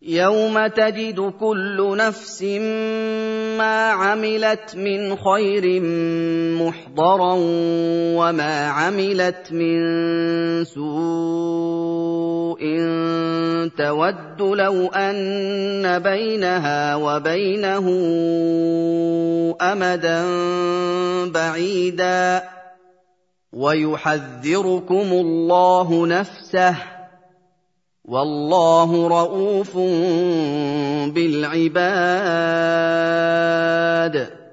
يَوْمَ تَجِدُ كُلُّ نَفْسٍ مَّا عَمِلَتْ مِنْ خَيْرٍ مُّحْضَرًا وَمَا عَمِلَتْ مِن سُوءٍ تَوَدُّ لَوْ أَنَّ بَيْنَهَا وَبَيْنَهُ أَمَدًا بَعِيدًا وَيُحَذِّرُكُمُ اللَّهُ نَفْسَهُ ۗ وَاللَّهُ رَءُوفٌ بِالْعِبَادِ